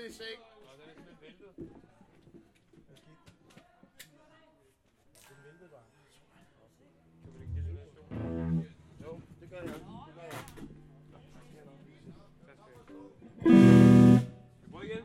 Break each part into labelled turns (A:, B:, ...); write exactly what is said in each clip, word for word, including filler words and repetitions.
A: i seng.
B: Nå, den er simpelthen væltet.
C: Hvad skete der? Den væltede bare.
B: Kan vi ikke give det der stol?
A: Jo, det gør jeg. Det gør jeg.
B: Tak skal jeg. Vi prøver igen.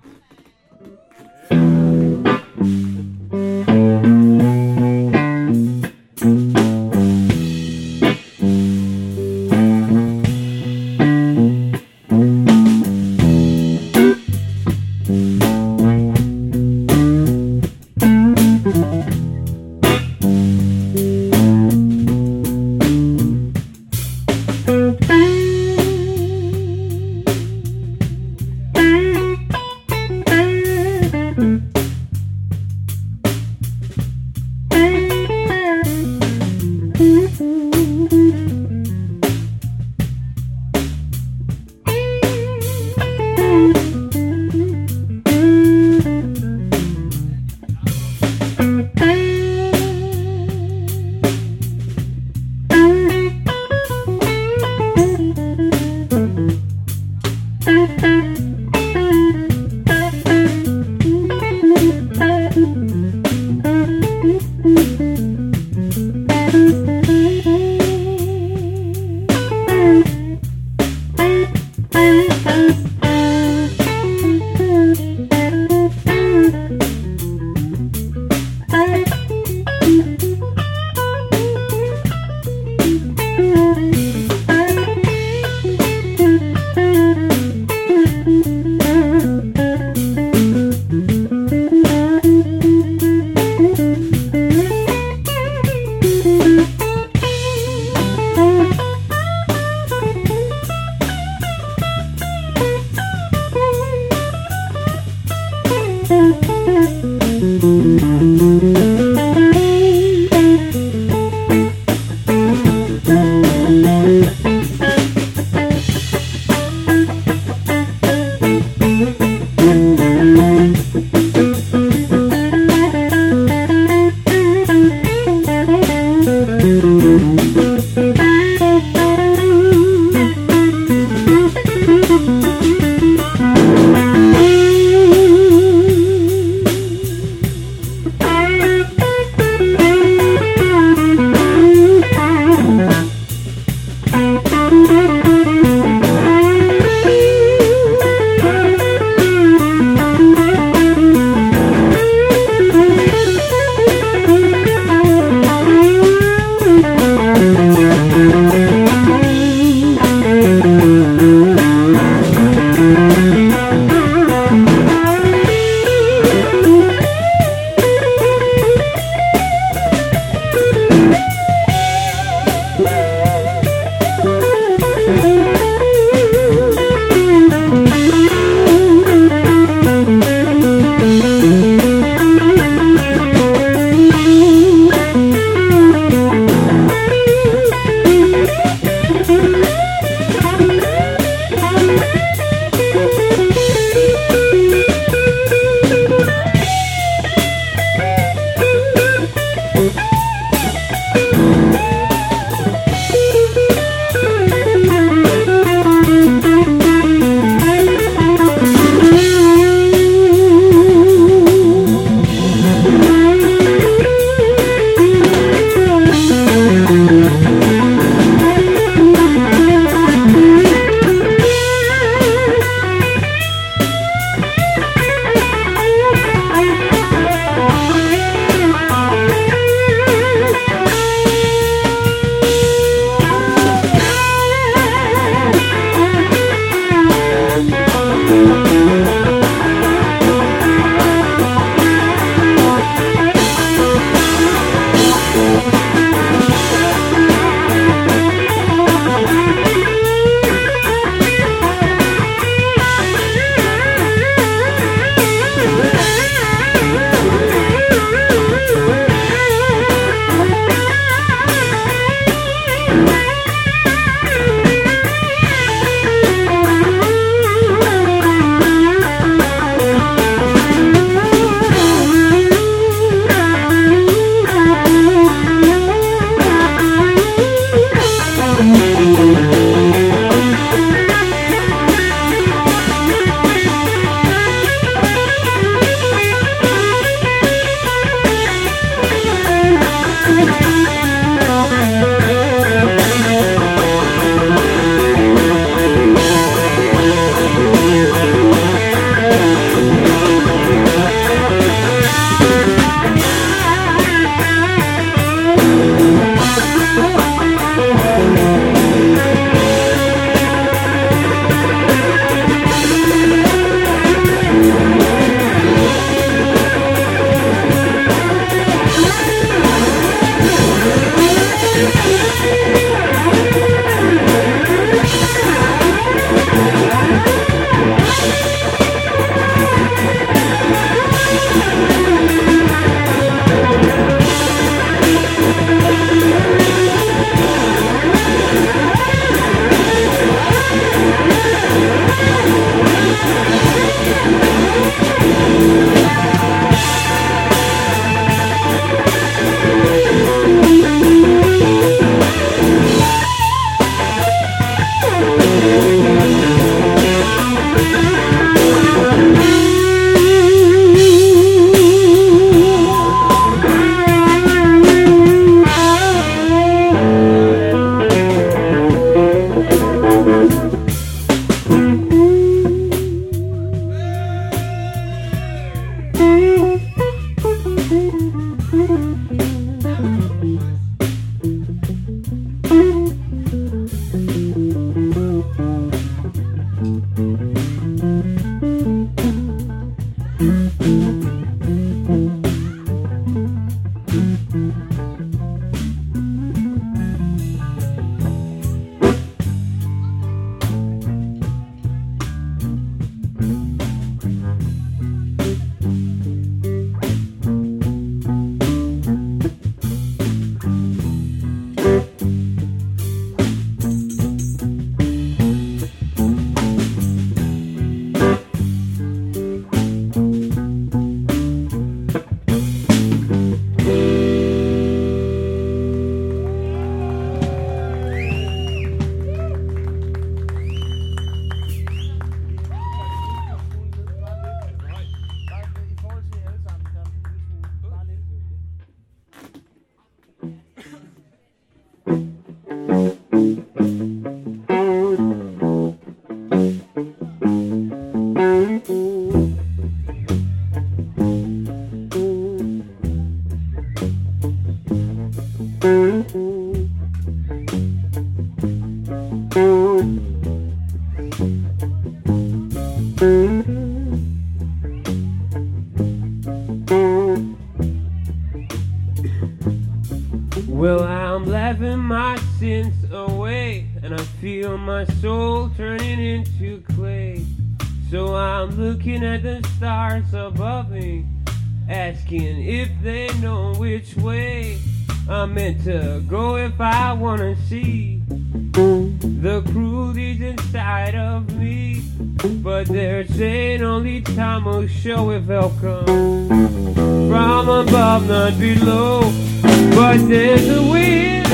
D: Well, I'm laughing my sins away, and I feel my soul turning into clay. So I'm looking at the stars above me, asking if they know which way I'm meant to go if I wanna see the cruelties inside of me. But they're saying only time will show if help comes from above, not below. But there's a wind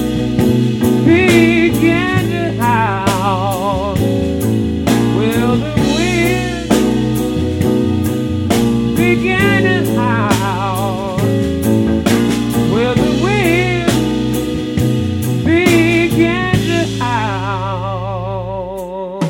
D: began to howl. Will the wind began to howl? Will the wind began to howl?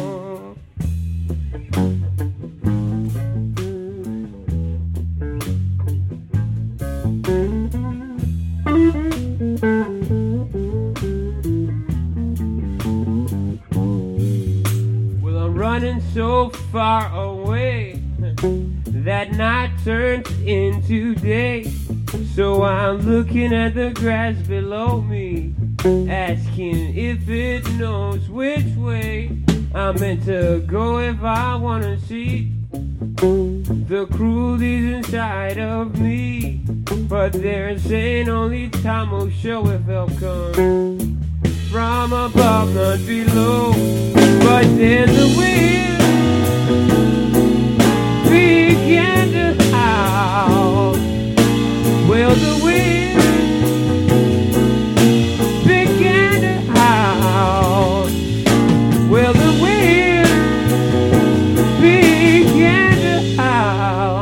D: Well, I'm running so far away that night turns into day. So I'm looking at the grass below me, asking if it knows which way I'm meant to go if I wanna see the cruelties inside of me. But they're saying only time will show if help comes from above, not below. But then the wind began to howl. Well, the wind began to howl. Well, the wind began to howl.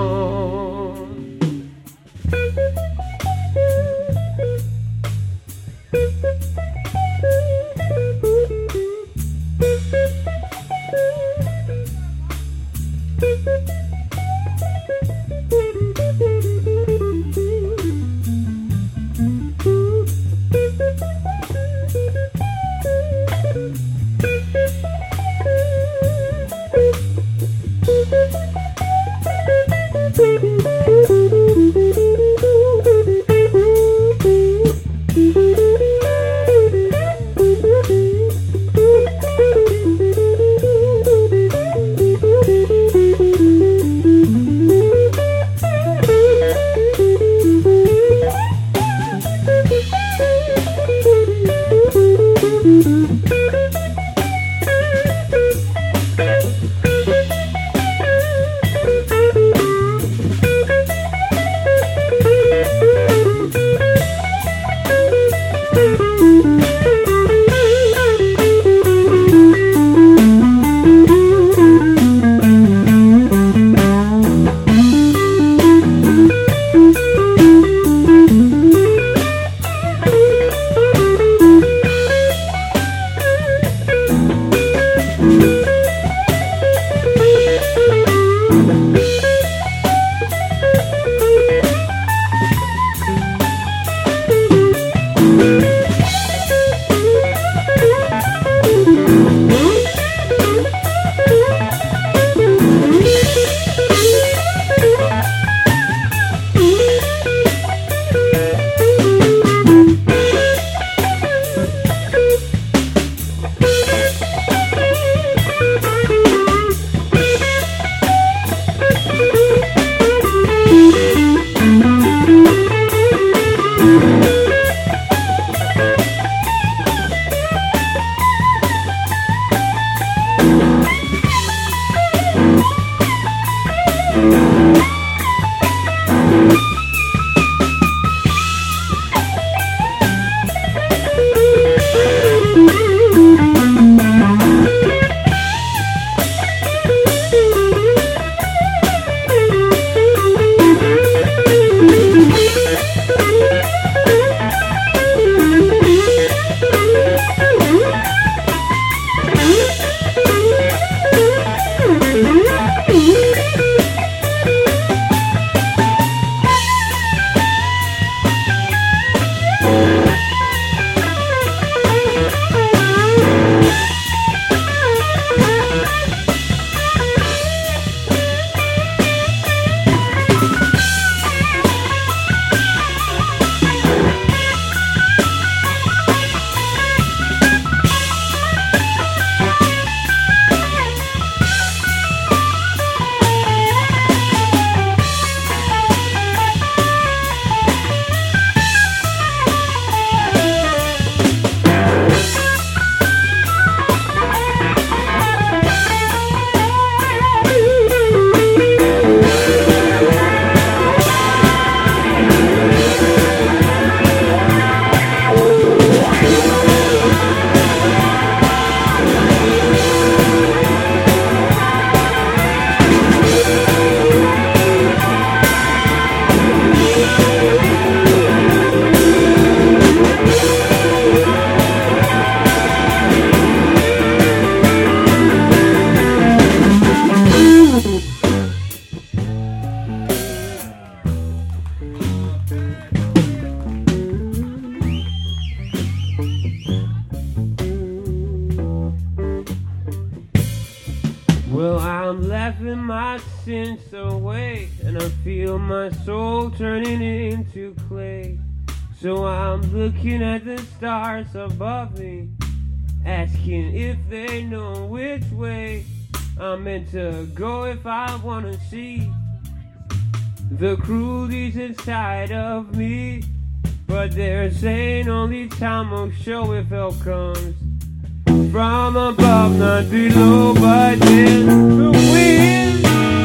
D: innocence away, and I feel my soul turning into clay. So I'm looking at the stars above me, asking if they know which way I'm meant to go, if I wanna see the cruelties inside of me. But they're saying only time will show if help comes from above, not below. But then the wind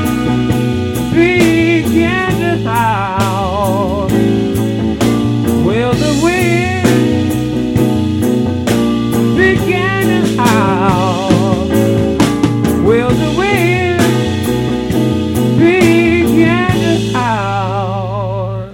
D: began to howl. Well, the wind began to howl. Well, the wind began to howl.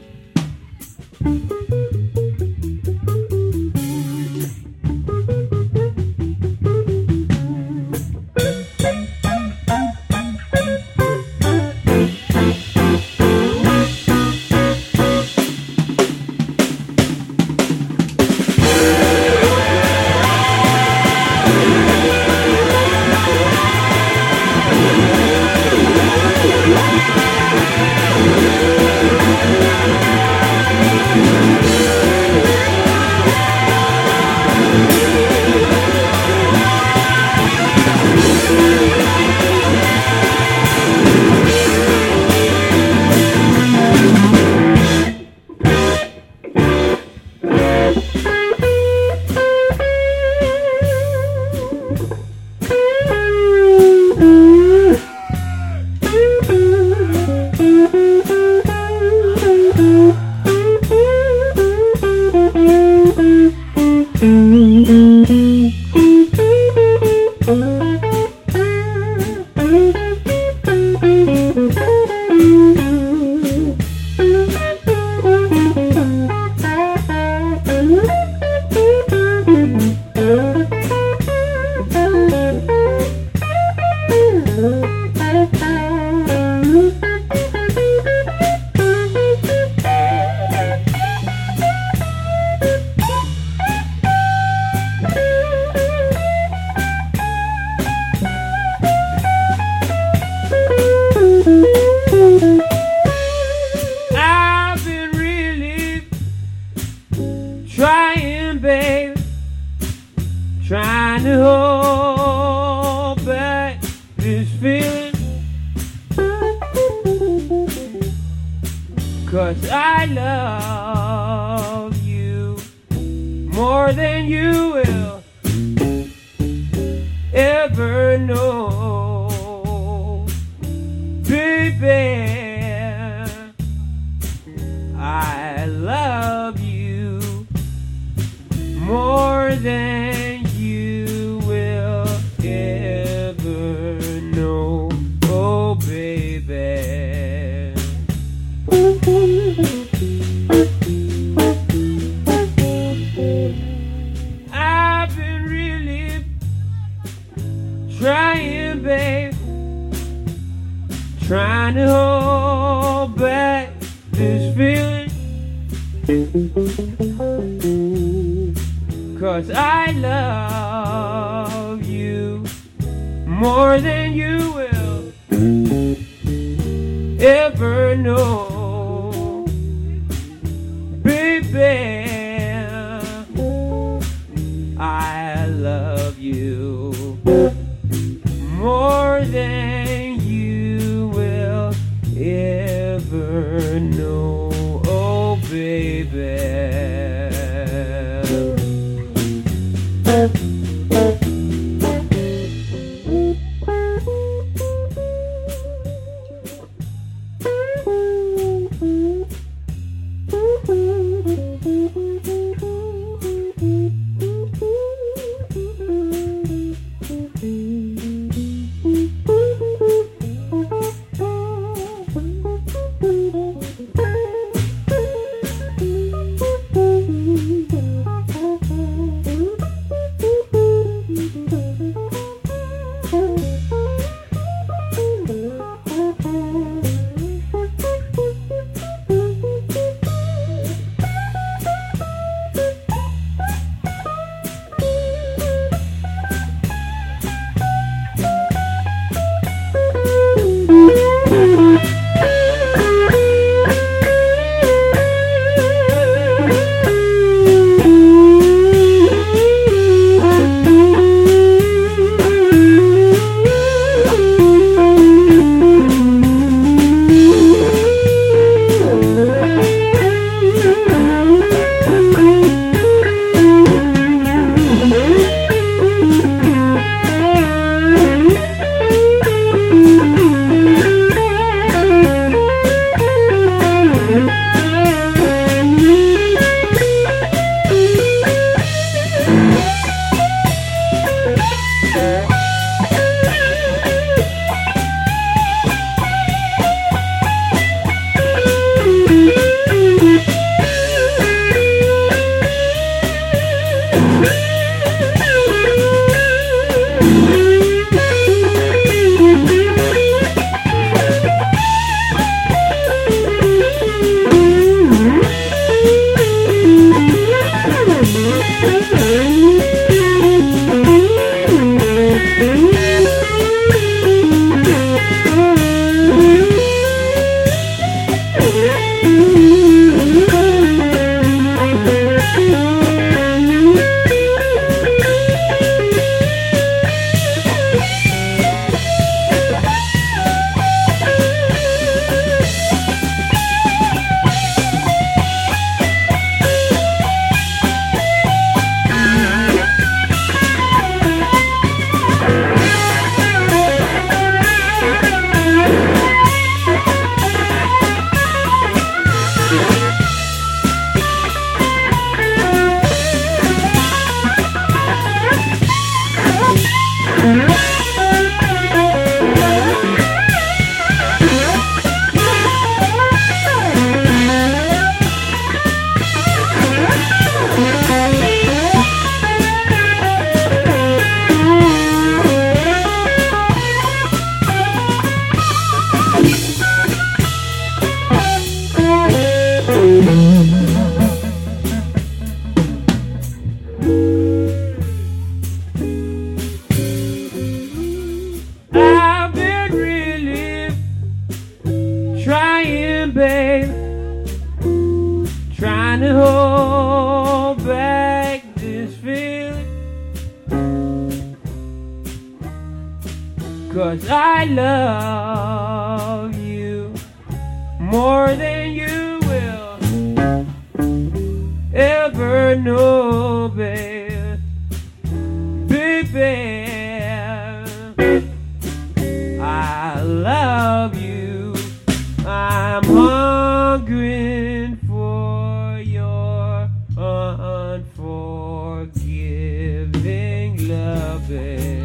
D: I've been really trying, babe, trying to hold back this feeling, 'cause I love you more than you will ever know, baby. I love you more than you will ever know, oh baby. I've been really trying, babe, trying to hold back this feeling, 'cause I love you more than you will ever know, baby. I love you more than you will ever know, oh baby. 'cause I love you more than you will ever know, babe. Baby, I love you. I'm hungering for your unforgiving loving.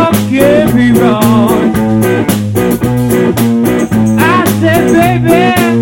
D: Baby,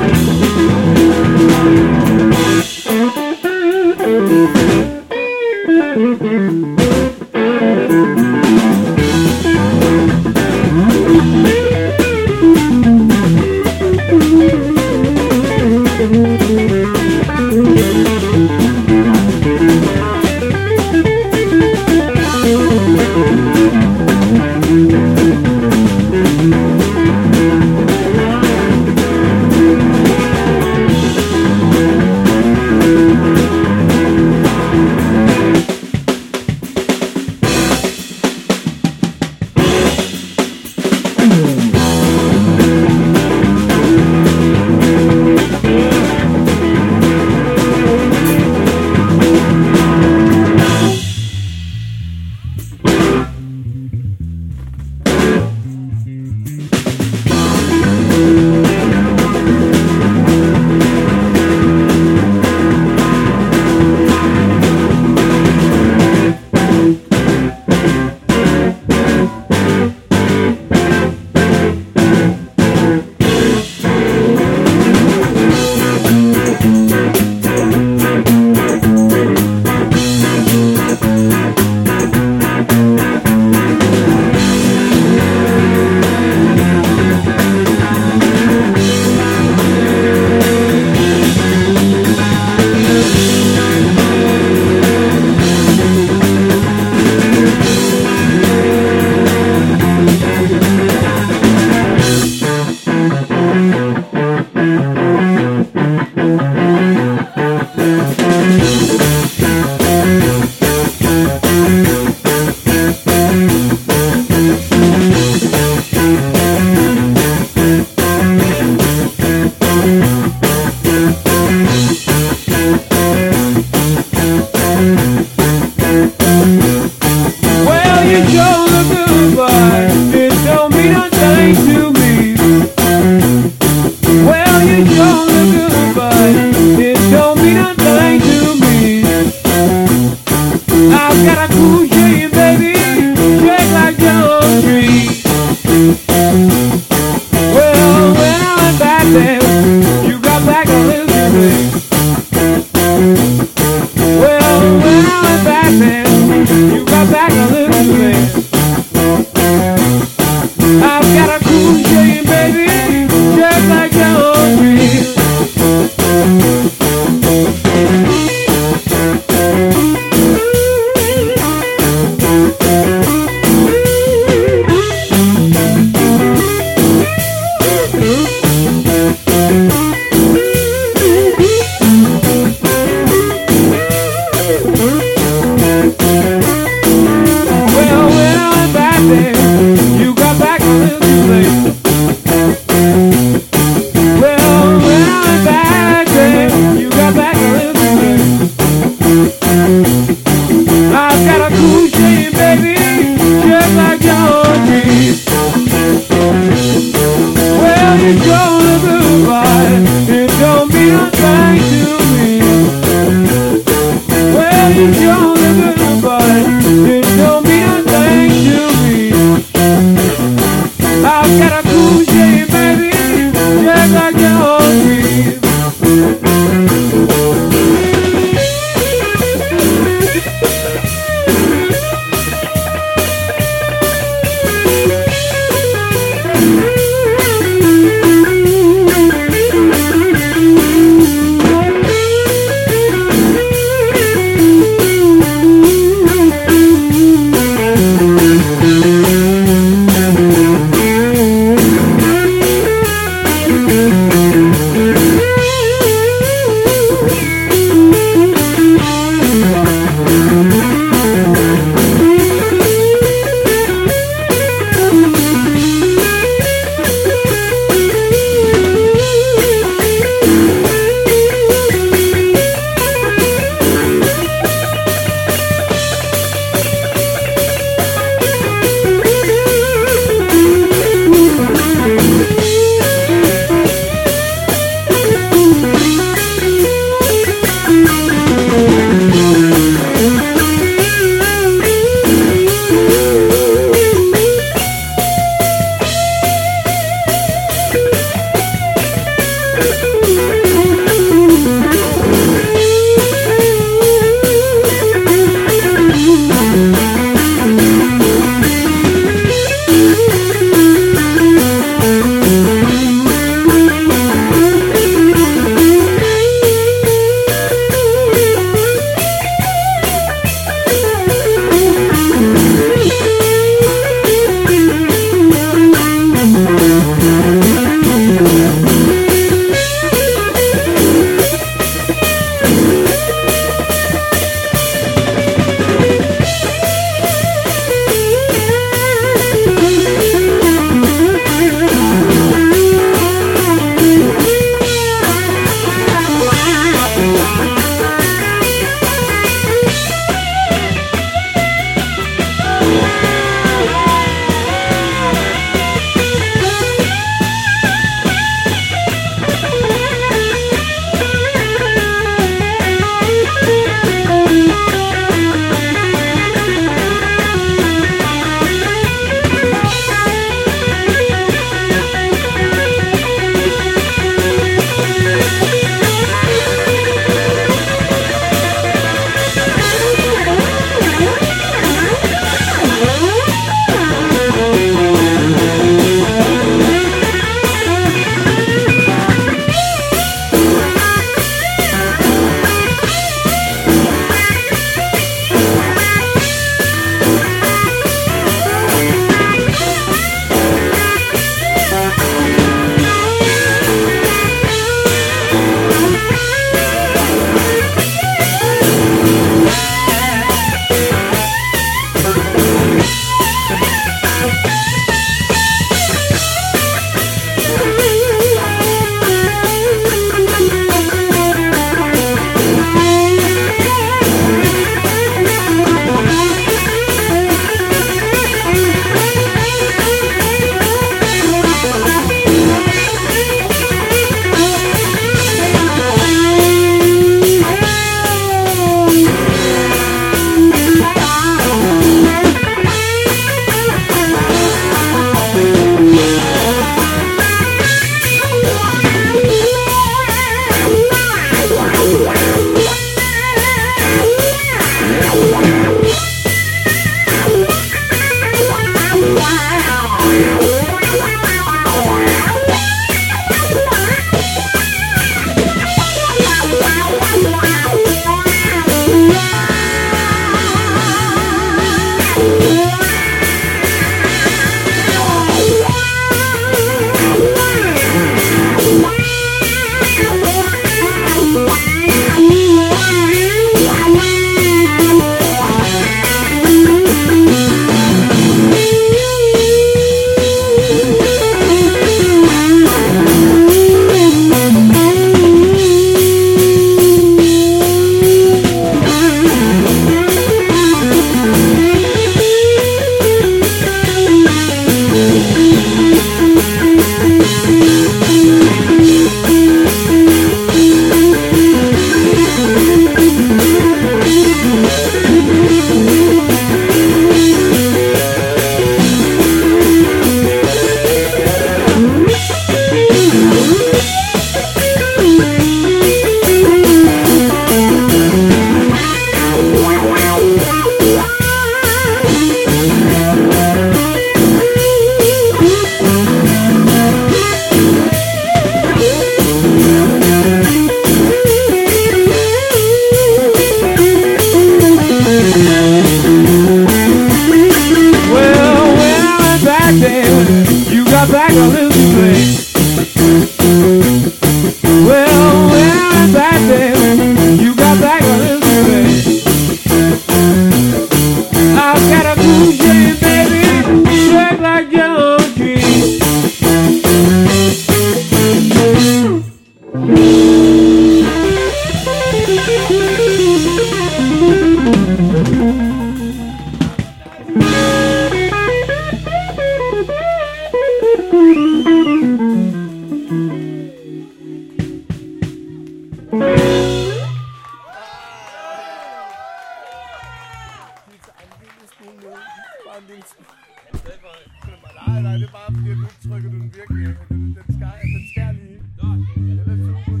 C: Nej, nej, det er bare fordi, at nu trykker du den virkelig. Den, den skal, den skal lige. Den er super.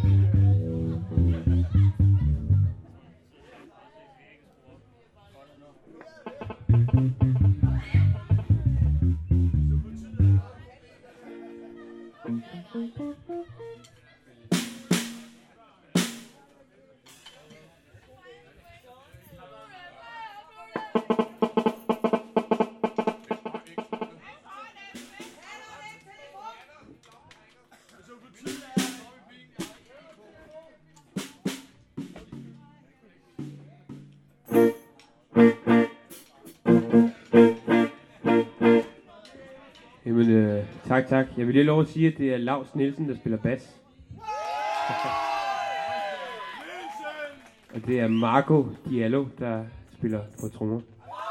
D: Jamen, øh, tak, tak. Jeg vil lige lov at sige, at det er Laus Nielsen, der spiller bas. Og det er Marco Diallo, der spiller på trommer.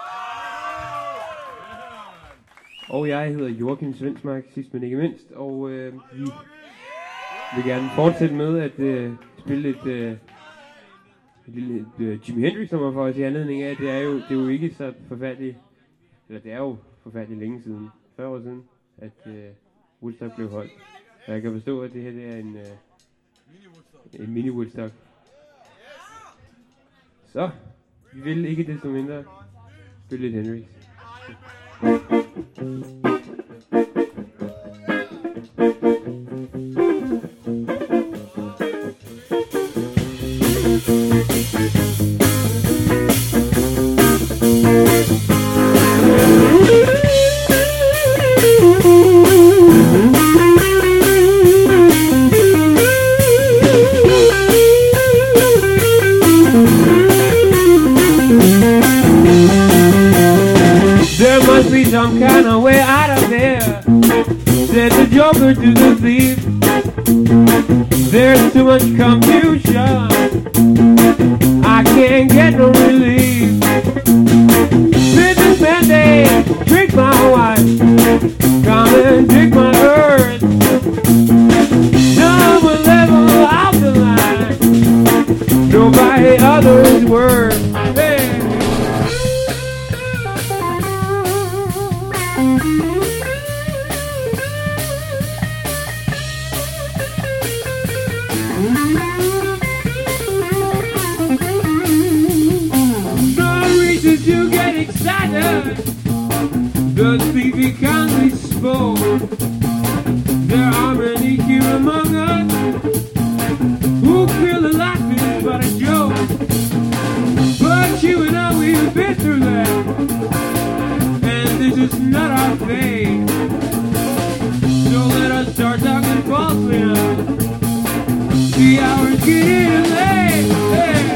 D: Og jeg hedder Joachim Svensmark, sidst men ikke mindst. Og øh, vi vil gerne fortsætte med at øh, spille et, øh, et lille et, øh, Jimi Hendrix nummer for os i anledning af. Det er jo, det er jo ikke så forfærdeligt, eller det er jo forfærdeligt længe siden, fyrre år siden, at øh, Woodstock blev holdt. Og jeg kan forstå, at det her det er en, øh, en mini-Woodstock. Så, vi vil ikke desto mindre spille lidt Hendrix. There must be some kind of way out of there, said the Joker to the thief. There's too much confusion, I can't get no relief. Businessman, they trick my wife, come and trick my earth. Double level off the line, nobody other's worth. Hey. No reason to get excited, the sleepy kindly spoke. There are many here among us who feel the life is but a joke. But you and I, we've been through that, and this is not our fate. So let us start talking falsely now. The hour's getting late. Hey.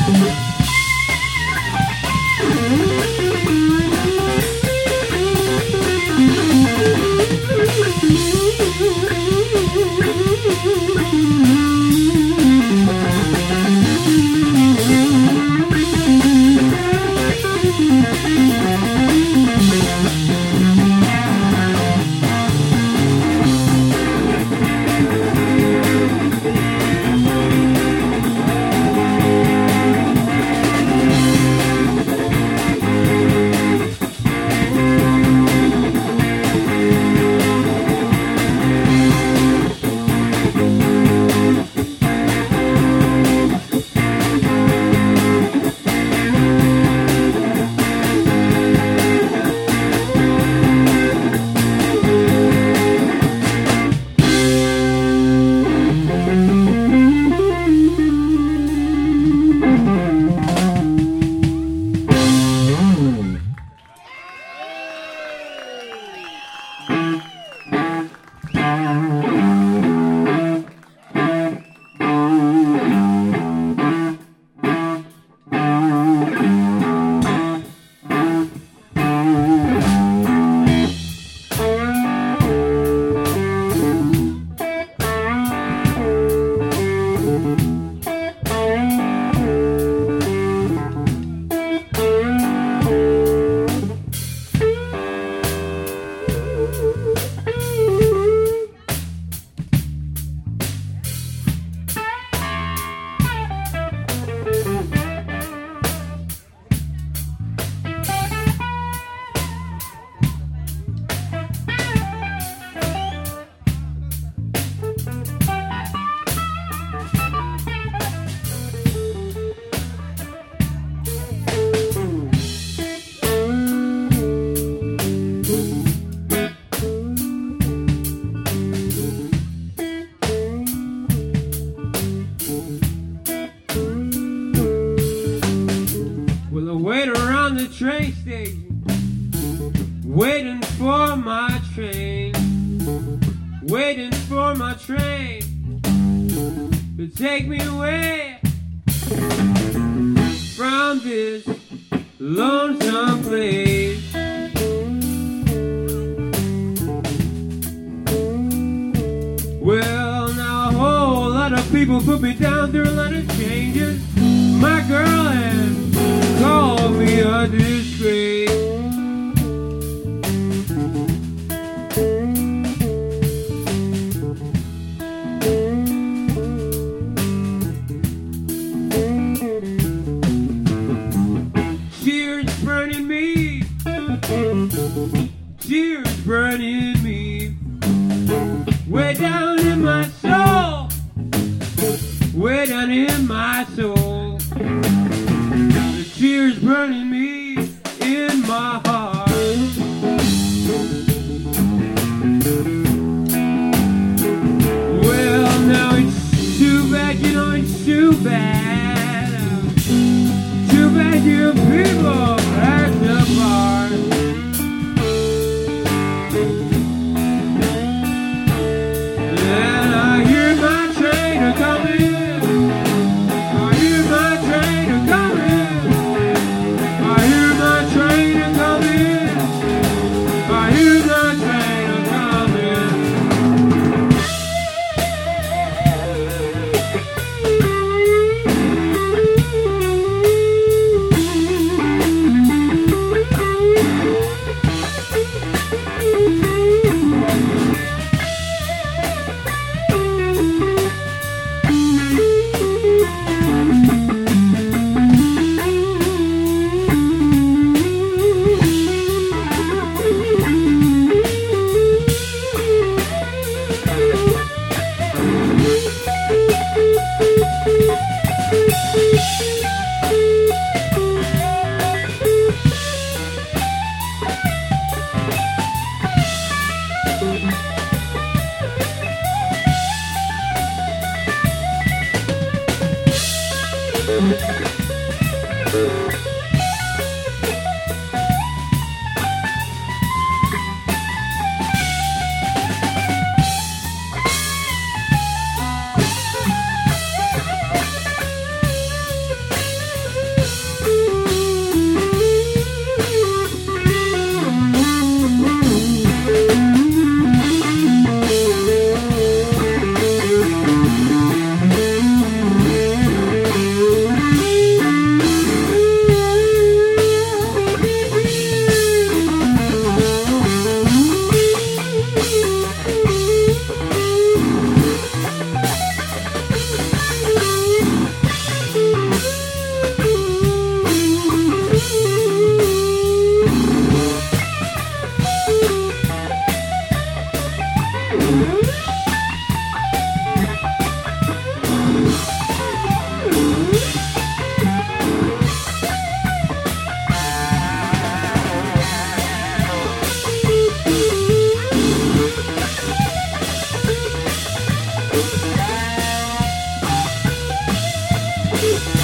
D: train station, waiting for my train, waiting for my train to take me away from this lonesome place. Well, now a whole lot of people put me down through a lot of changes. My girl has called me a disgrace. Tears burning me, tears burning me, way down in my soul, way down in my soul. The tears burning me in my heart. Well, now it's too bad, you know it's too bad. Too bad you people at the bar. And I hear my train a coming. I hear my train a coming. I hear my train a coming. I hear my train a coming.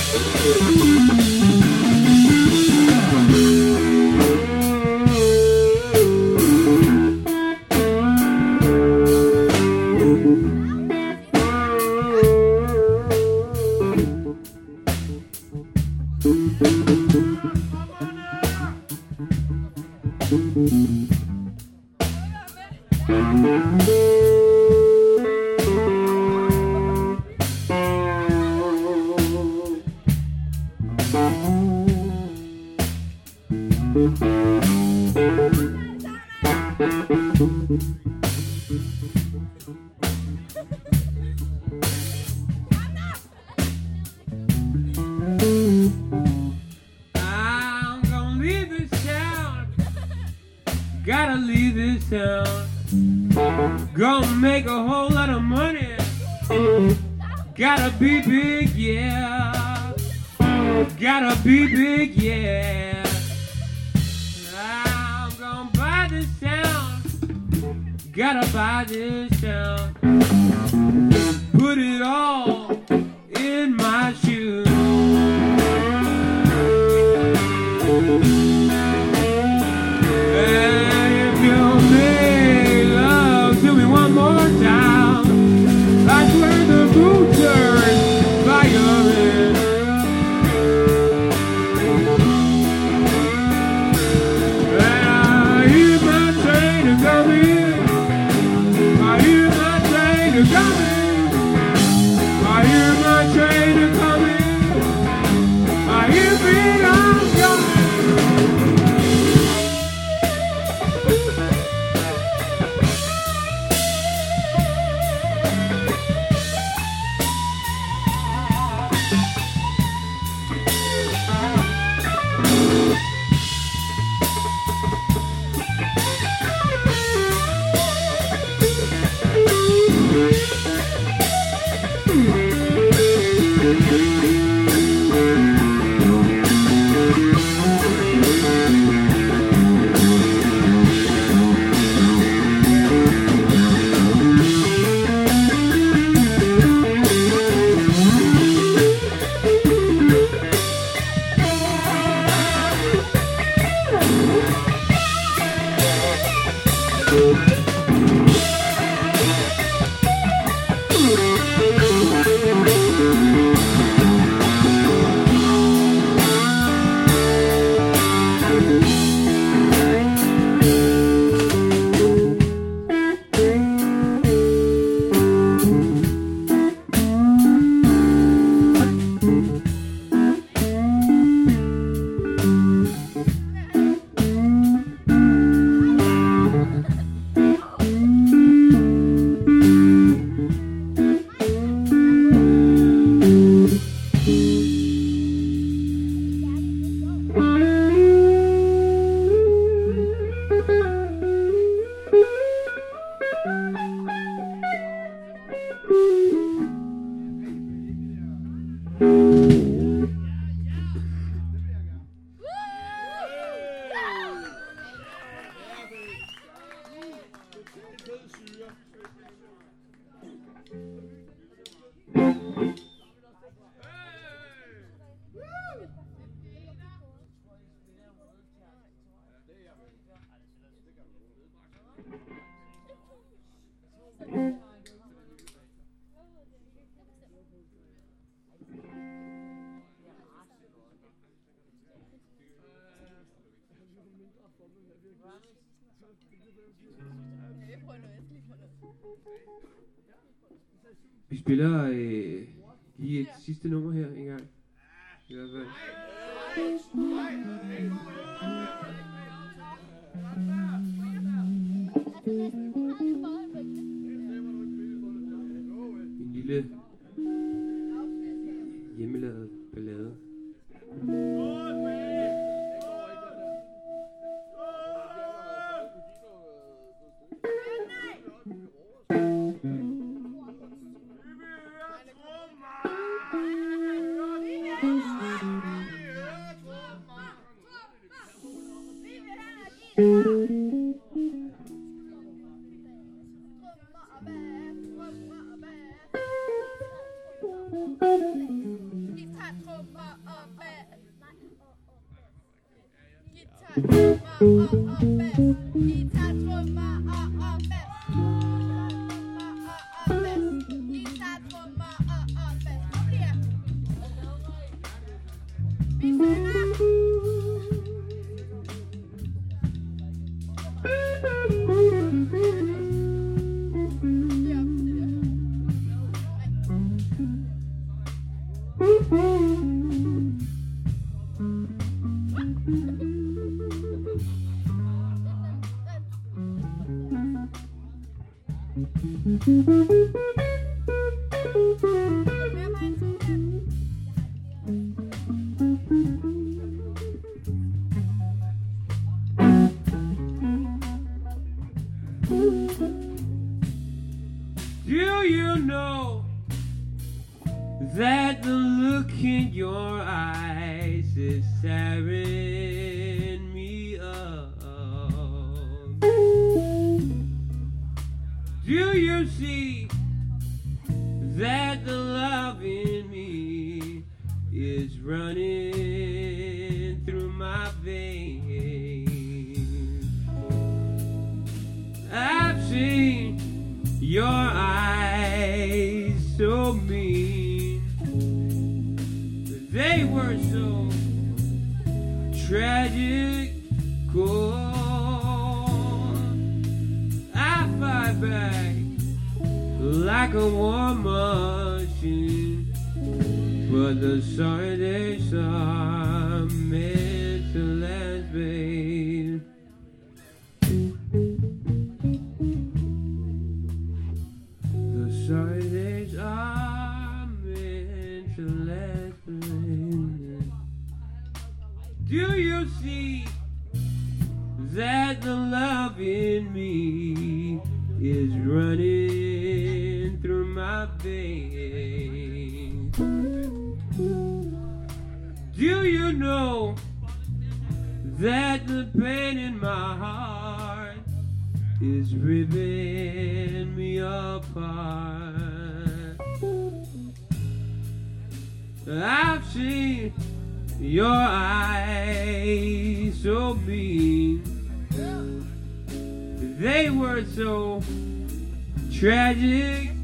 D: I'm gonna leave this town. Gotta leave this town. Gonna make a whole lot of money. Gotta be big, yeah. Gotta be big, yeah. I'm gonna buy this town. Gotta buy this town. Put it all in my shoes. And if you make love to me one more time, I swear the moon turns violin. And I hear my train coming. I hear my train coming. I hear my train coming. I hear it all coming. Vi spiller øh, lige et sidste nummer her en gang. I hvert fald. En lille hjemmelavet ballade. Do you know that the look in your eyes is tearing me up? Do you see that the love in me is running through my veins? I've seen your eyes so mean, they were so tragic. I fight back like a war machine, but the sorry days are meant to last, babe. The sorry days are meant to last, babe. Do you see that the love in me is running through my veins? Do you know that the pain in my heart is ripping me apart? I've seen your eyes so mean, they were so tragic.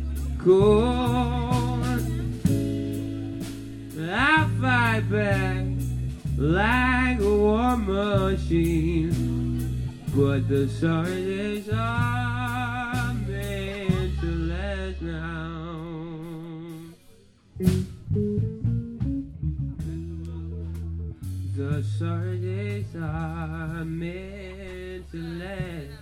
D: I fight back like a war machine, but the sorry days are meant to last now. The sorry days are meant to last.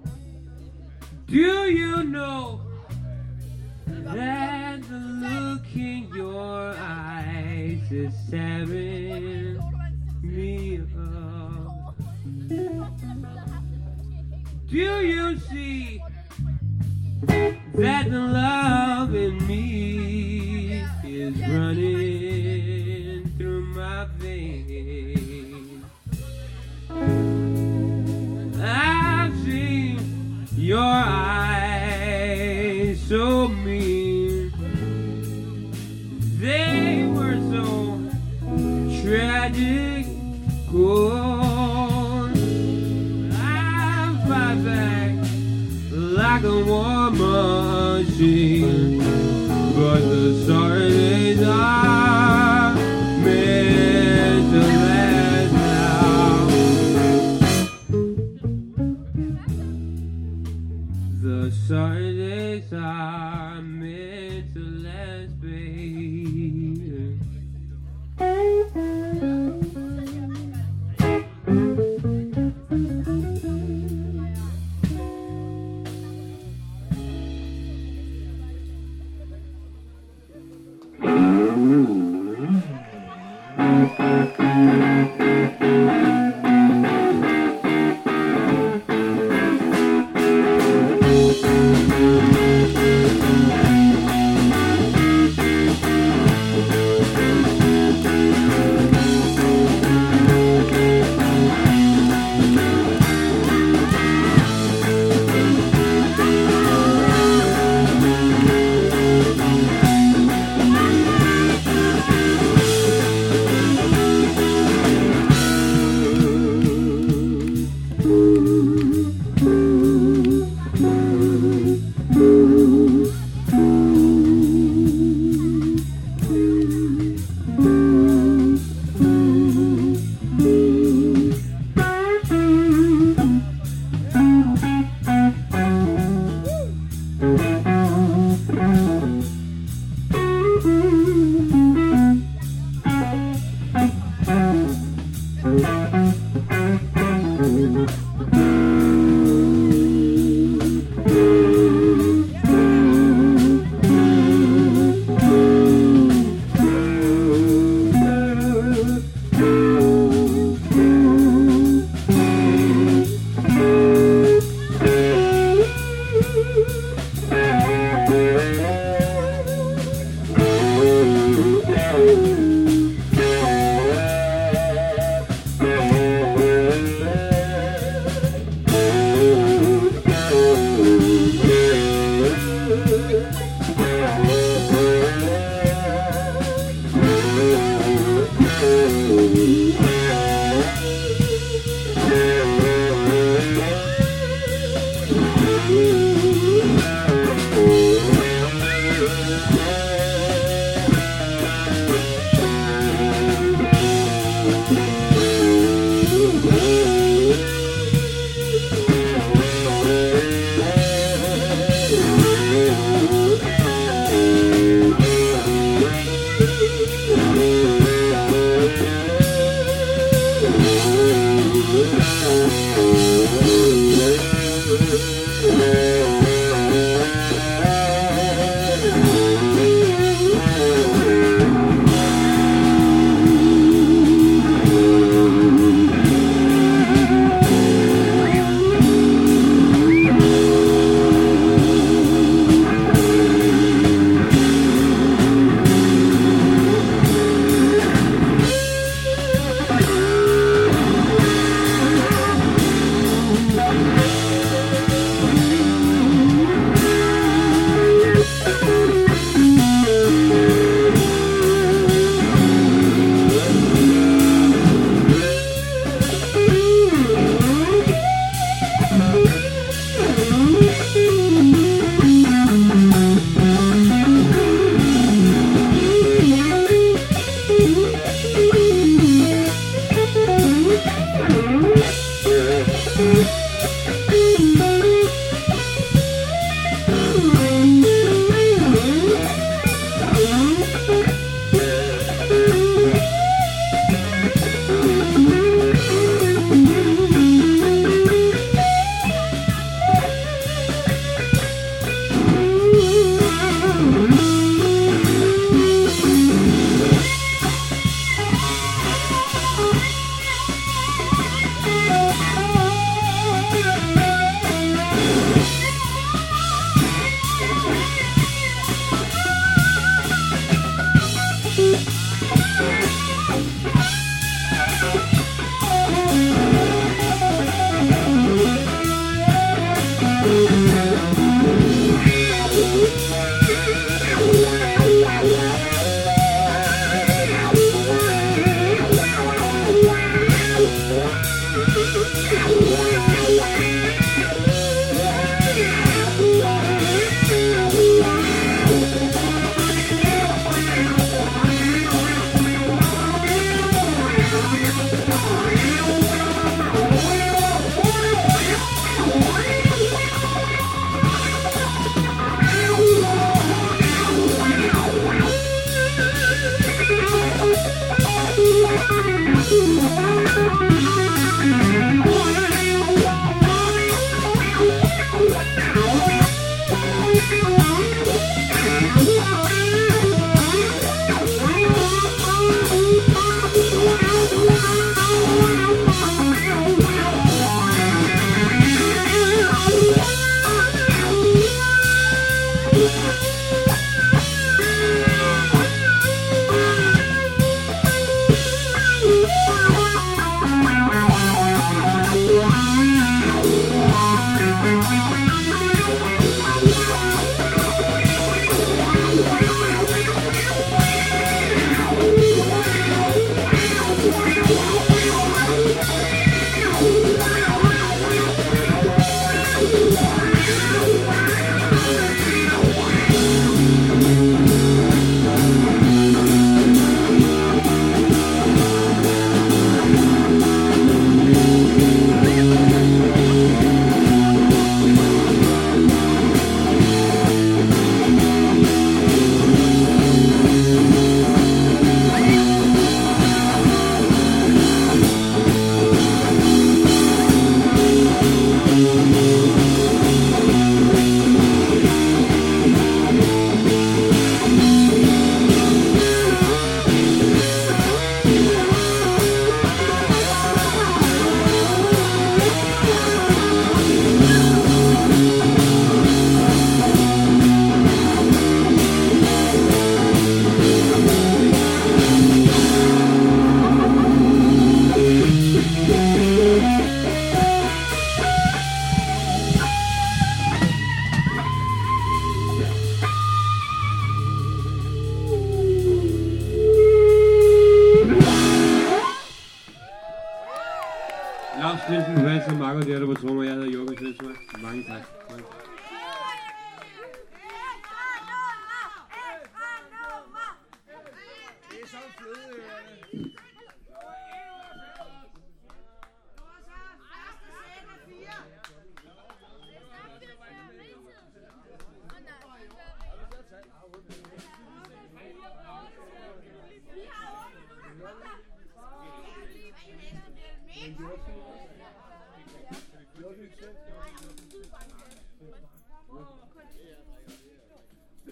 D: Do you know that the look is tearing me up. Do you see that the love in me is running through my veins? I've seen your eyes so mean, they were so tragic. Cold, I fight back like a war machine, but the sorry days are meant to last now. The sorry days are meant to last, baby.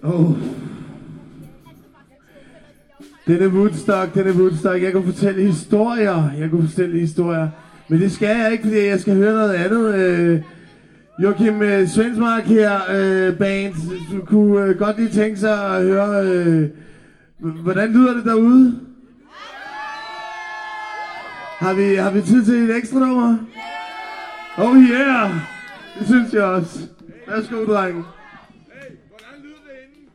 C: Oh. Den er Woodstock, den er Woodstock. Jeg kunne fortælle historier. Jeg kunne fortælle historier. Men det skal jeg ikke, fordi jeg skal høre noget andet. Øh, Joachim øh, Svensmark her, øh, band. Du kunne øh, godt lige tænke sig at høre, øh, hvordan lyder det derude? Har vi, har vi tid til et ekstra nummer? Oh yeah! Det synes jeg også. Værsgo, drenge.
A: Hey, hvordan lyder det inden?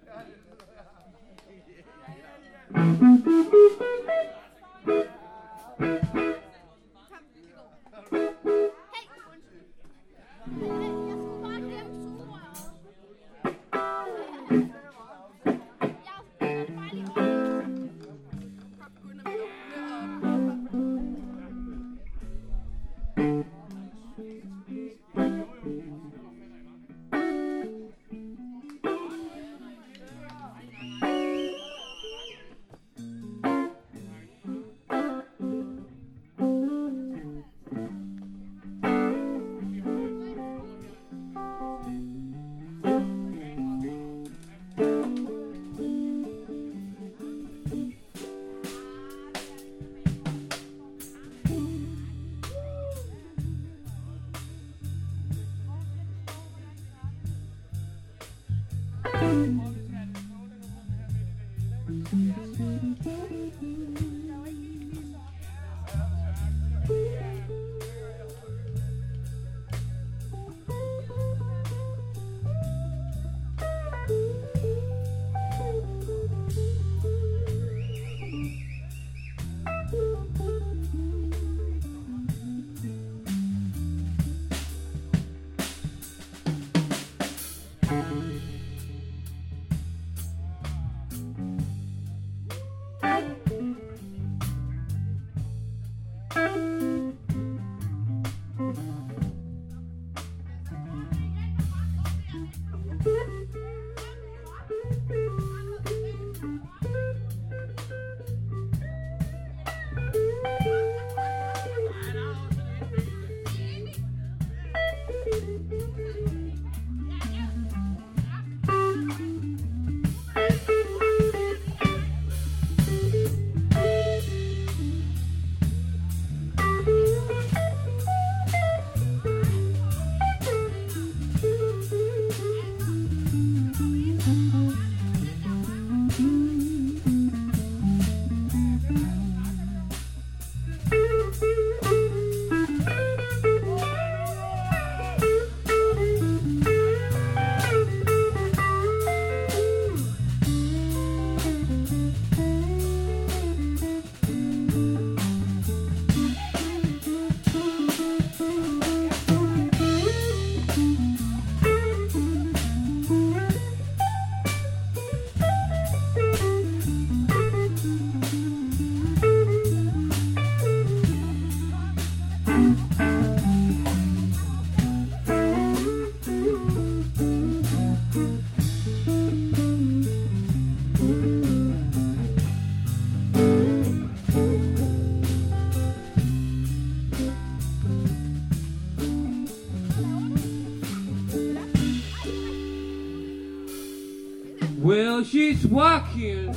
D: Well, she's walking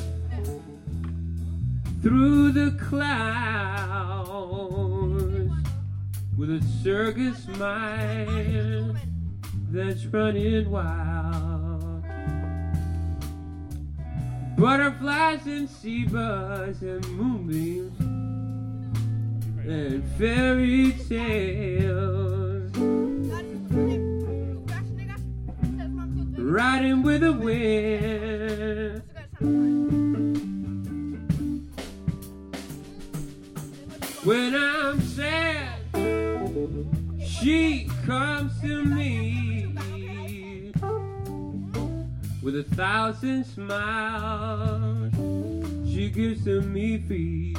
D: through the clouds with a circus mind that's running wild. Butterflies and seabirds and moonbeams and fairy tales, riding with the wind. When I'm sad, she comes to me with a thousand smiles. She gives to me free.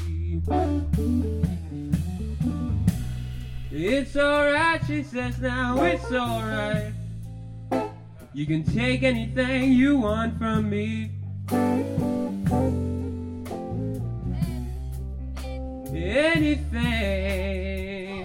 D: It's alright, she says, now it's alright. You can take anything you want from me. Anything.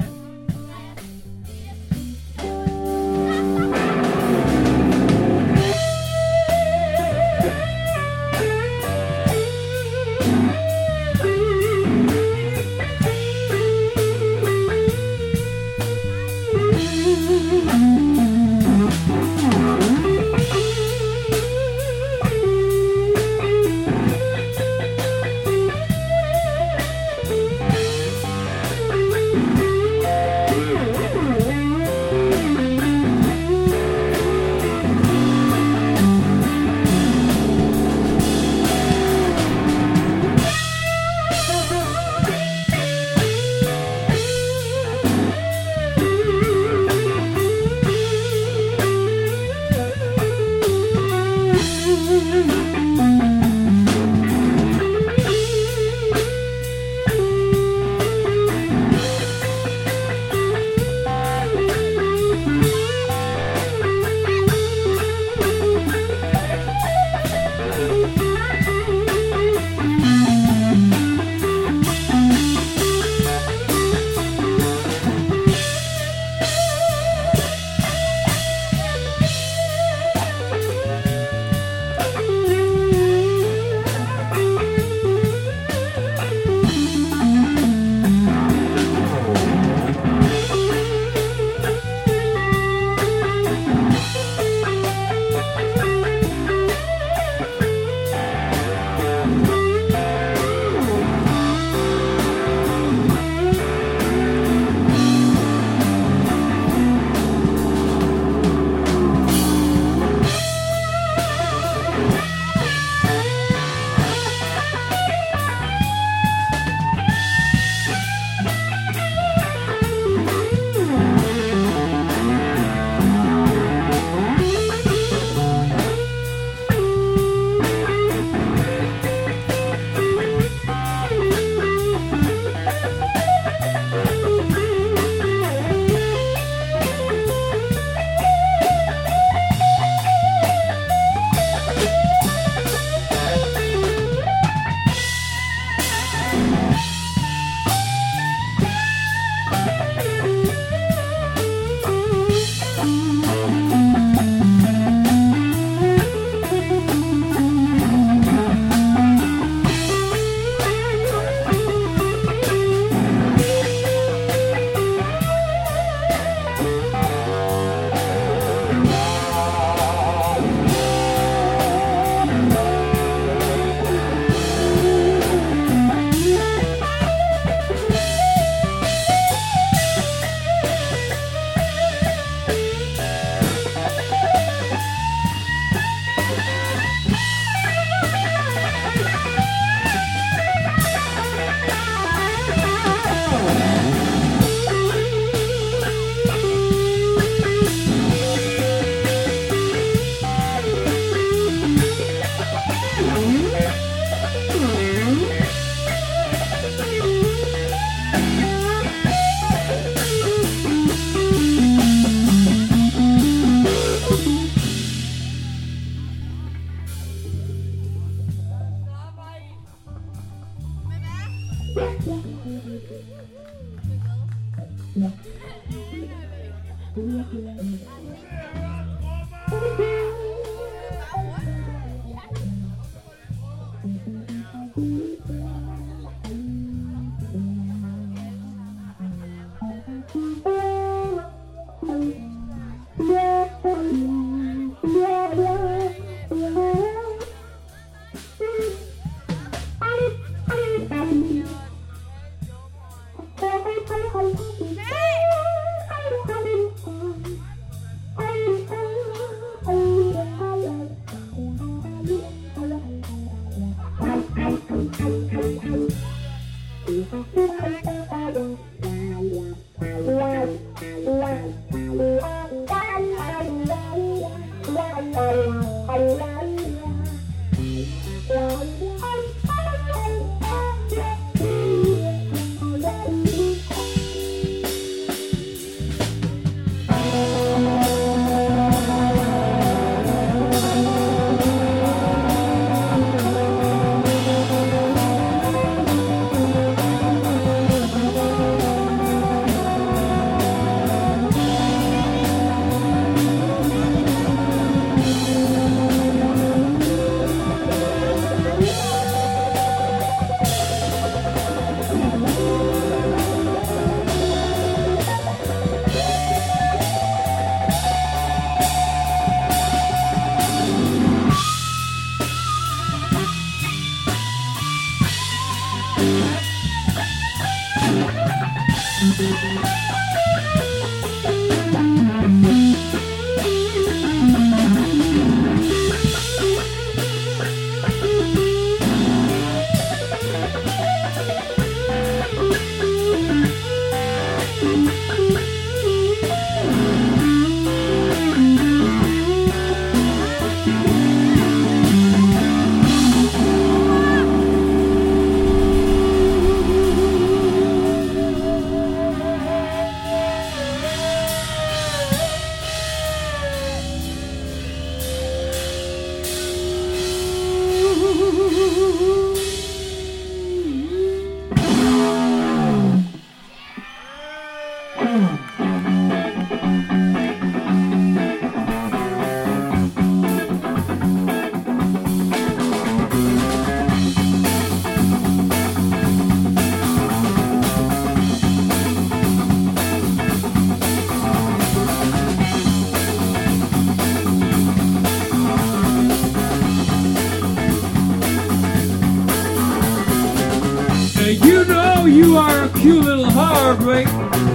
D: You know you are a cute little heartbreak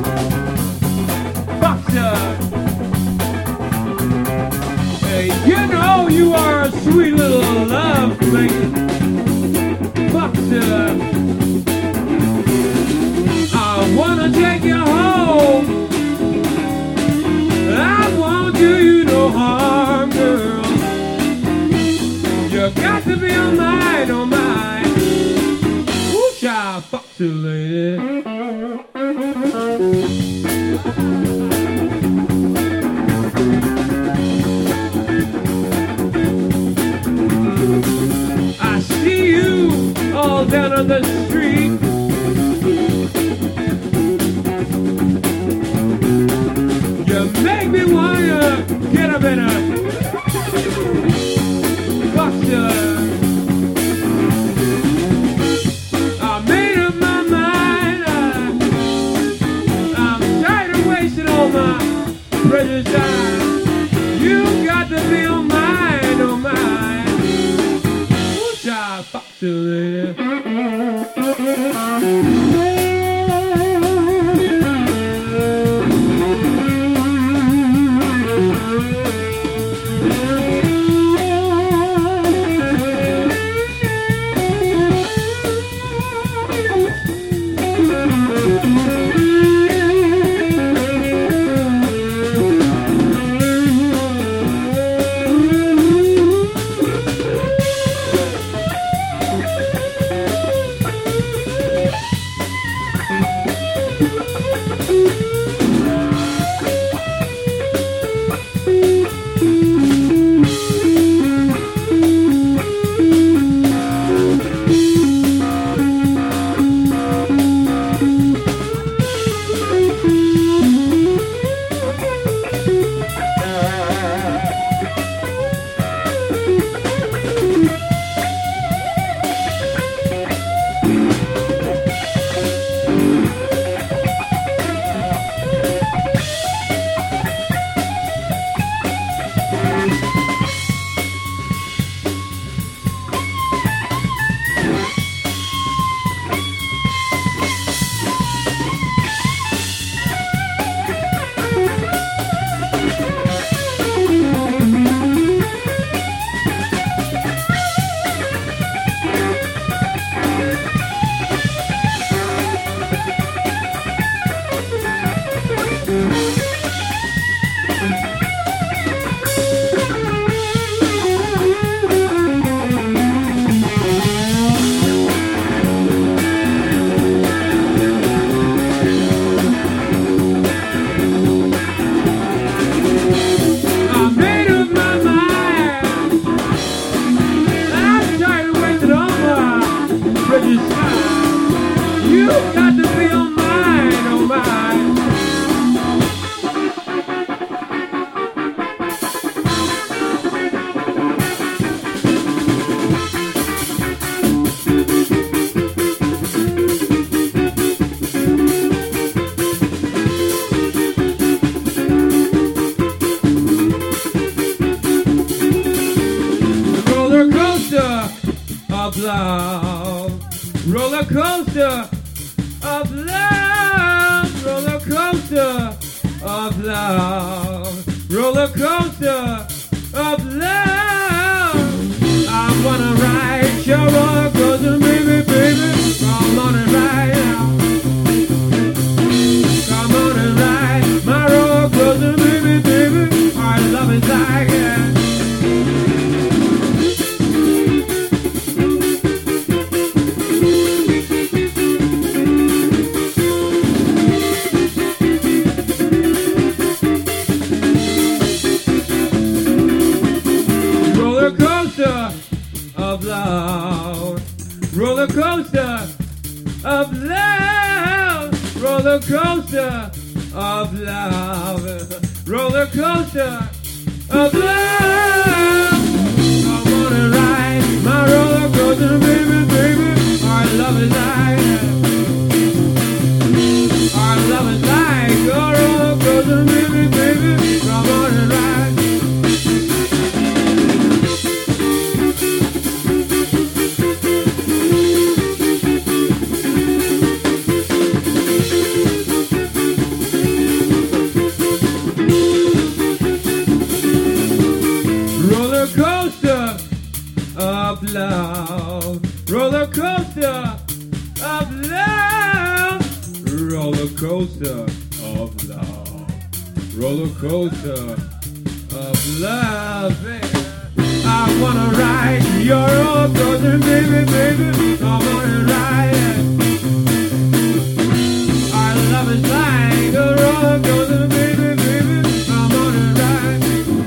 D: boxer. Hey, you know you are a sweet little love making boxer. I wanna take you home. I won't do you no harm, girl. You got to be on mine, on mine. Shy boxer lady. I see you all down on the street. You make me wanna get up in a boxer. Precious time, you got to be on mine, on mine. Who's our boxer lady? roller coaster of love, roller coaster of love, roller coaster of love. I wanna ride your roller coaster, baby, baby. Come on and ride now. Come on and ride my roller coaster, baby, baby. Our love is like it. Roller coaster of love, roller coaster of love, roller coaster of love, roller coaster of love. I wanna ride my roller coaster, baby, baby. Our love is like, our love is like a roller coaster, baby, baby. Come on and ride. Roller coaster of love, roller coaster of love, roller coaster of love, roller coaster of love. I wanna ride your roller coaster, baby, baby. Come on and ride it. Our love is like a roller coaster, baby, baby. Come on and ride.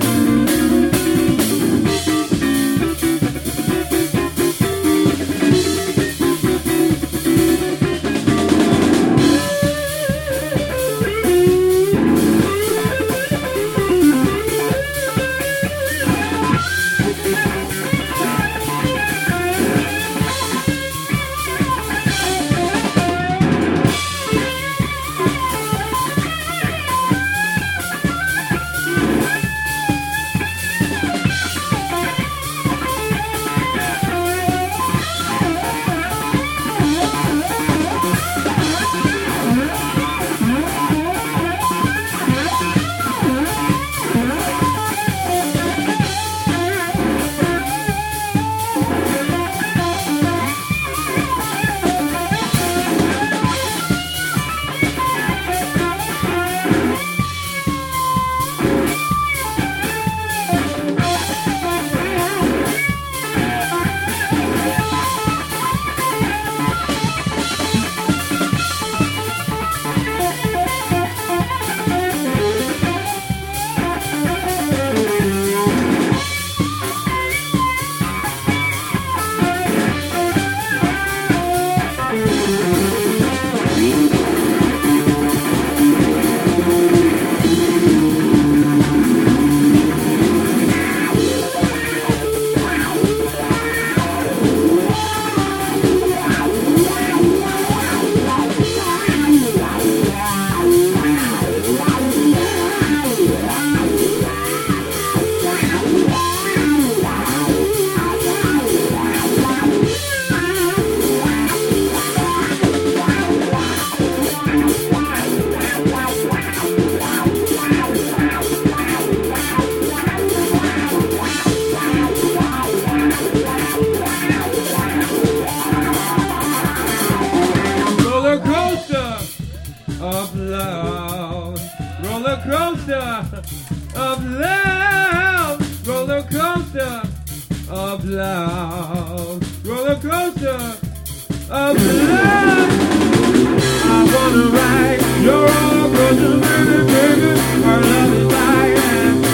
D: Of love, roller coaster of love, roller coaster of love, roller coaster of love. I wanna ride your roller coaster, baby, baby. Our love is like that.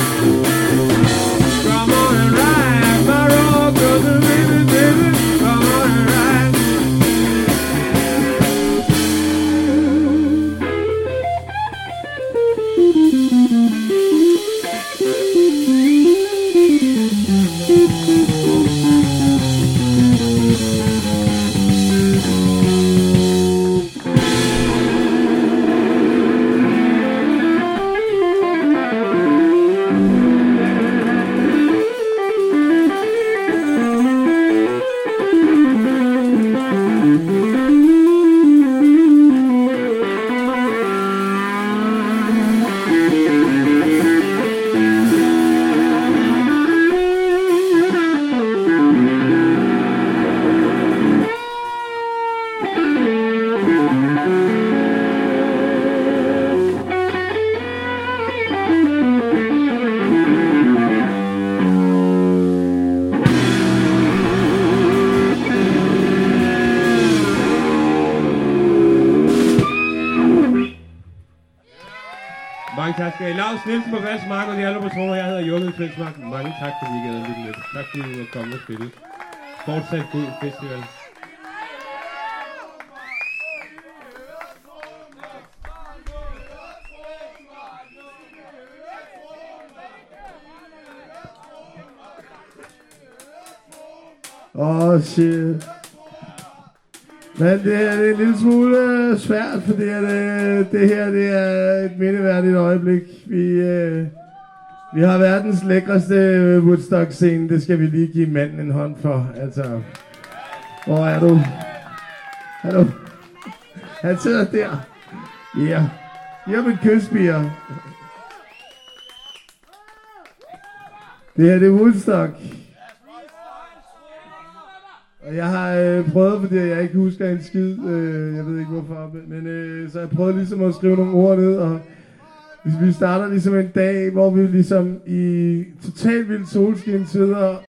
D: Come on and ride my roller coaster, baby, baby. Come on and ride.
E: Thank you.
D: Mange tak skal I. Lars Nielsen på bass, Mark og de andre på trommer. Jeg hedder Jonas Svensmark. Mange tak, fordi I gad at lytte med. Tak fordi I var kommet og spille. Fortsat god festival.
C: Åh, oh, shit. Men det her det er en lille smule øh, svært, fordi at, øh, det her det er et mindeværdigt øjeblik. Vi, øh, vi har verdens lækreste øh, Woodstock-scene. Det skal vi lige give manden en hånd for. Altså, hvor er du? Hallo? Han sidder der. Ja. Yeah. Giv ham et kys, piger. Det her det er Woodstock. Og jeg har øh, prøvet, fordi jeg ikke husker en skid, øh, jeg ved ikke hvorfor, men øh, så jeg prøvet ligesom at skrive nogle ord ned, og hvis vi starter ligesom en dag, hvor vi ligesom i totalt vildt solskin sidder